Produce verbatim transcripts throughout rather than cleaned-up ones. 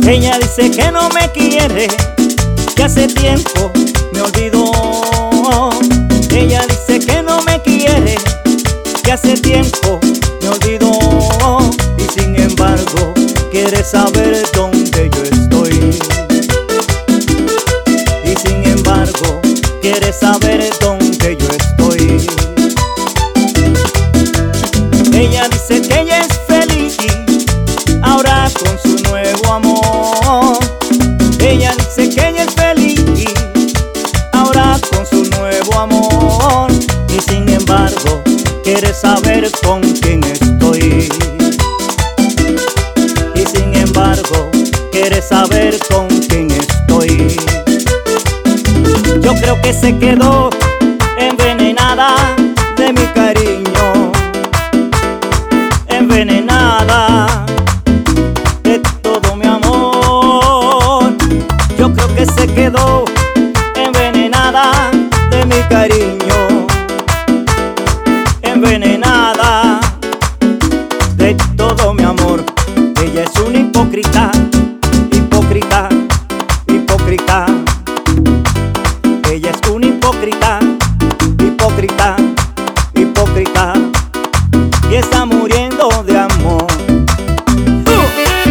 Ella dice que no me quiere, que hace tiempo me olvidó. Ella dice que no me quiere, que hace tiempo me olvidó. Y sin embargo quiere saber dónde yo estoy. Y sin embargo quiere saber dónde yo estoy. Ella dice que ella es feliz ahora con su nuevo amor. Ella dice que ella es feliz ahora con su nuevo amor. Y sin embargo quiere saber con quién estoy. Y sin embargo quiere saber con quién estoy. Yo creo que se quedó envenenada de mi cariño, envenenada de todo mi amor. Yo creo que se quedó envenenada de mi cariño, envenenada de todo mi amor. Ella es una hipócrita, hipócrita, hipócrita. Ella es una hipócrita, hipócrita, hipócrita. Y está muriendo de amor. uh.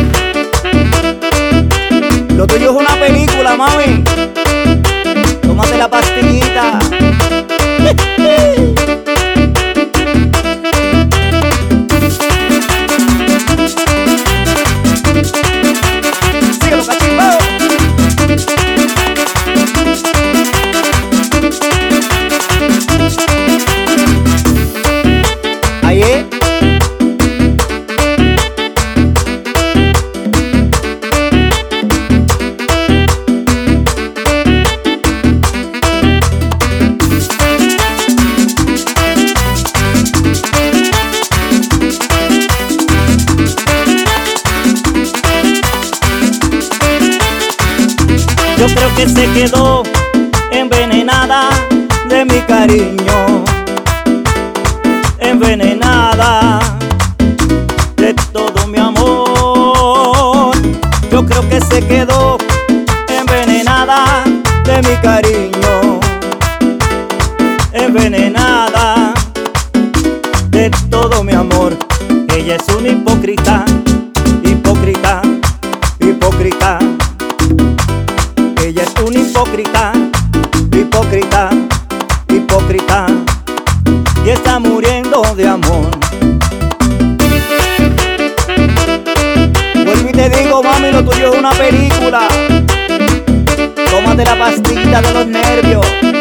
Lo tuyo es una película, mami. Tómate la pastillita. Síguelo, cachimbo. Ahí es. Yo creo que se quedó envenenada de mi cariño, envenenada de todo mi amor. Yo creo que se quedó envenenada de mi cariño, envenenada de todo mi amor. Ella es una hipócrita, hipócrita, hipócrita. Ella es una hipócrita, hipócrita, hipócrita. Y está muriendo de amor. Vuelvo y te digo, mami, lo tuyo es una película. Tómate la pastilla de los nervios.